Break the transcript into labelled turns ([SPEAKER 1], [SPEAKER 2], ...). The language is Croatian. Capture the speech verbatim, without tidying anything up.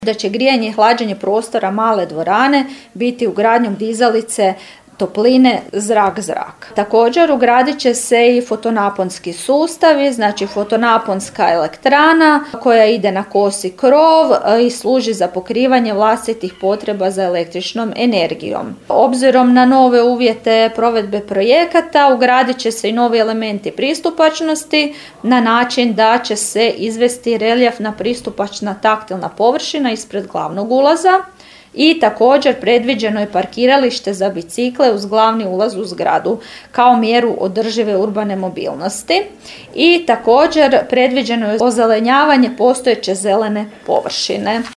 [SPEAKER 1] Da će grijanje i hlađenje prostora male dvorane biti ugradnjom dizalice topline zrak-zrak. Također ugradit će se i fotonaponski sustavi, znači fotonaponska elektrana koja ide na kosi krov i služi za pokrivanje vlastitih potreba za električnom energijom. Obzirom na nove uvjete provedbe projekata ugradit će se i novi elementi pristupačnosti na način da će se izvesti reljefna pristupačna taktilna površina ispred glavnog ulaza. I također predviđeno je parkiralište za bicikle uz glavni ulaz u zgradu kao mjeru održive urbane mobilnosti. I također predviđeno je ozelenjavanje postojeće zelene površine.